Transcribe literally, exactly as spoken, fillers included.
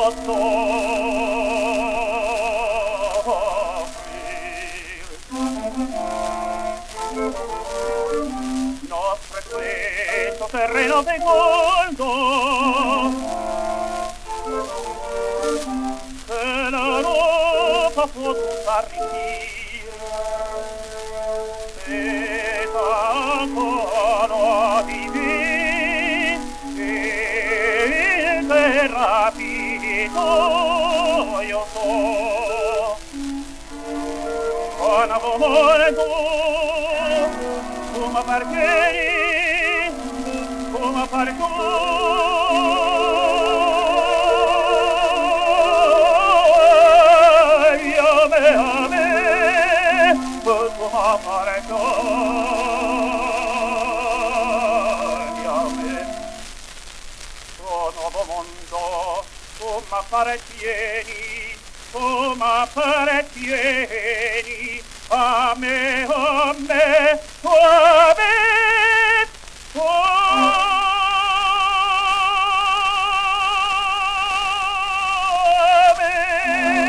soffrir. Nostro è questo terreno fecondo che l'Europa può tutta arricchire, e t'ancora di me il rapito io so con amore tu come perché come perché io me a me come perché nuovo mondo, come appartieni, come appartieni a me, a me, a me, a me.